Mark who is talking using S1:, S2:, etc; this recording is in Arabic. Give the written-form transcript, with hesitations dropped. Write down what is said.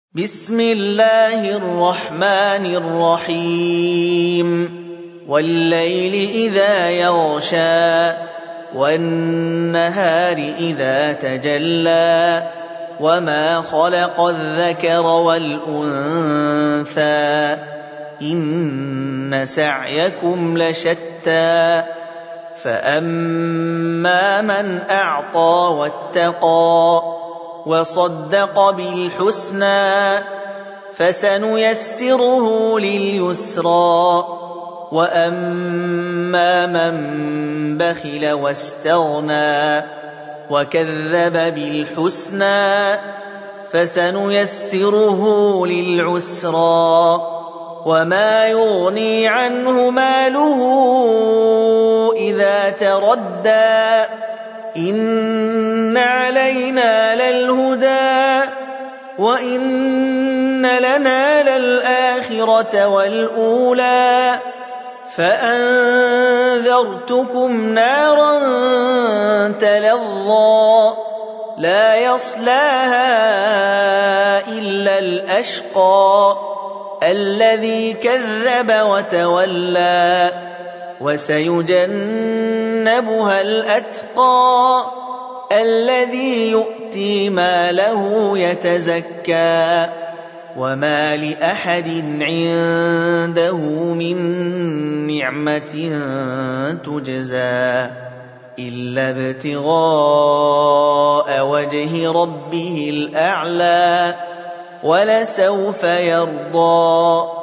S1: بسم الله الرحمن الرحيم والليل إذا يغشى والنهار إذا تجلى وما خلق الذكر والأنثى إن سعيكم لشتى فأما من أعطى واتقى وصدق بالحسنى فسنيسره لليسرى وأما من بخل واستغنى وكذب بالحسنى فسنيسره للعسرى وما يغني عنه ماله إذا تردى إن علينا للهدى وإن لنا للآخرة والأولى فأنذرتكم نارا تلظى لا يصلاها إلا الأشقى الذي كذب وتولى وسيجنبها الأتقى الذي يؤتي ماله يتزكى وما لأحد عنده من نعمة تجزى إلا ابتغاء وجه ربه الأعلى ولسوف يرضى